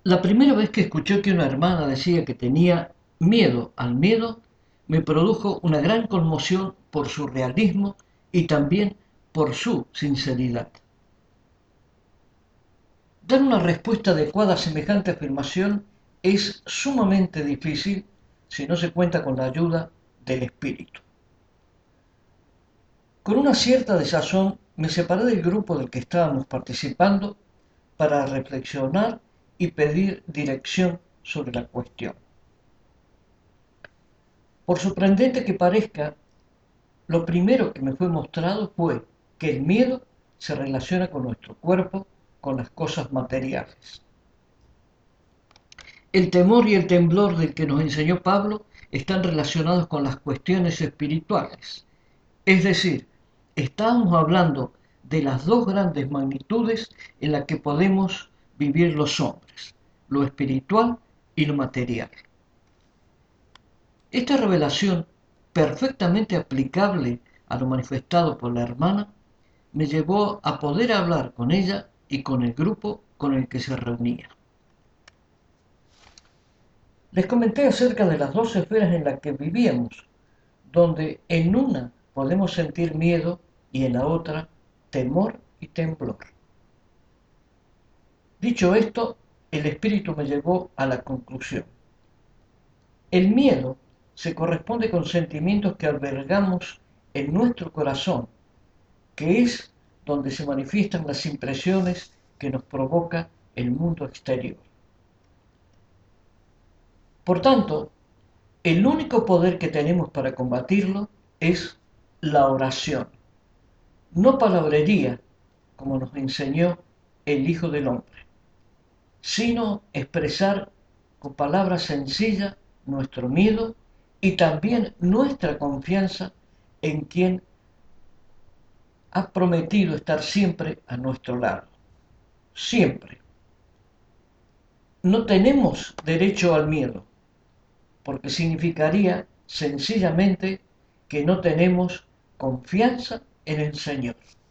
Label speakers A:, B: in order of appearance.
A: La primera vez que escuché que una hermana decía que tenía miedo al miedo, me produjo una gran conmoción por su realismo y también por su sinceridad. Dar una respuesta adecuada a semejante afirmación es sumamente difícil si no se cuenta con la ayuda del espíritu. Con una cierta desazón me separé del grupo del que estábamos participando para reflexionar y pedir dirección sobre la cuestión. Por sorprendente que parezca, lo primero que me fue mostrado fue que el miedo se relaciona con nuestro cuerpo, con las cosas materiales. El temor y el temblor del que nos enseñó Pablo están relacionados con las cuestiones espirituales. Es decir, estamos hablando de las dos grandes magnitudes en las que podemos vivir los hombres, lo espiritual y lo material. Esta revelación, perfectamente aplicable a lo manifestado por la hermana, me llevó a poder hablar con ella y con el grupo con el que se reunía. Les comenté acerca de las dos esferas en las que vivíamos, donde en una podemos sentir miedo y en la otra temor y temblor. Dicho esto, el espíritu me llevó a la conclusión. El miedo se corresponde con sentimientos que albergamos en nuestro corazón, que es donde se manifiestan las impresiones que nos provoca el mundo exterior. Por tanto, el único poder que tenemos para combatirlo es la oración, no palabrería, como nos enseñó el Hijo del Hombre, sino expresar con palabras sencillas nuestro miedo y también nuestra confianza en quien ha prometido estar siempre a nuestro lado. Siempre. No tenemos derecho al miedo, porque significaría sencillamente que no tenemos confianza en el Señor.